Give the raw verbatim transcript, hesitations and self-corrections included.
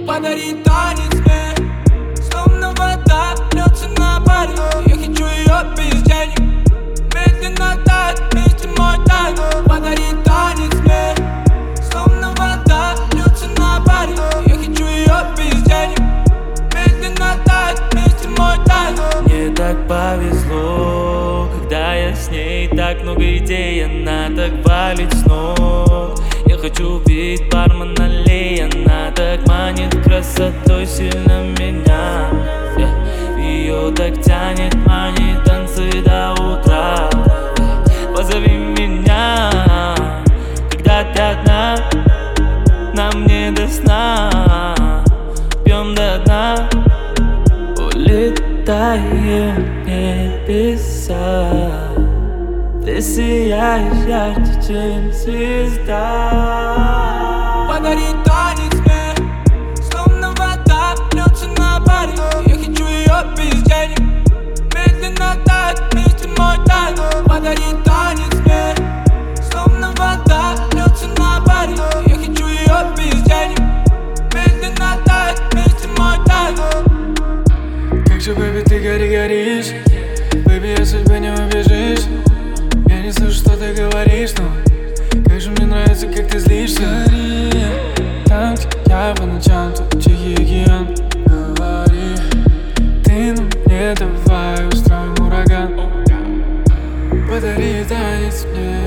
Подари танец мне, словно вода льется на паре. Я хочу ее без денег, медленно тает вместе мой танец. Подари танец мне, словно вода льется на паре. Я хочу ее без денег, медленно тает вместе мой танец. Мне так повезло, когда я с ней, так много идей, она так валит с ног. Я хочу пить бармена Ли, она так манит красотой сильно меня. yeah. Ее так тянет, манит танцы до утра. yeah. Позови меня, когда ты одна, нам не до сна. Пьем до дна, улетаем в небеса. Ты сияешь ярче, чем звезда. Подари танец мне, словно вода льется на паре. Я хочу ее без денег, медленно тает вместе мой танец. Подари танец мне, словно вода льется на паре. Я хочу ее без денег, медленно тает вместе мой танец. Как же, бэби, ты гори, горишь. Бэби, я судьбы не убежишь. Я не слышу, что ты говоришь, но как же мне нравится, как ты злишься. Там, где я по ночам, тут тихий океан. Говори, ты ну мне давай устроим ураган. Подари танец мне.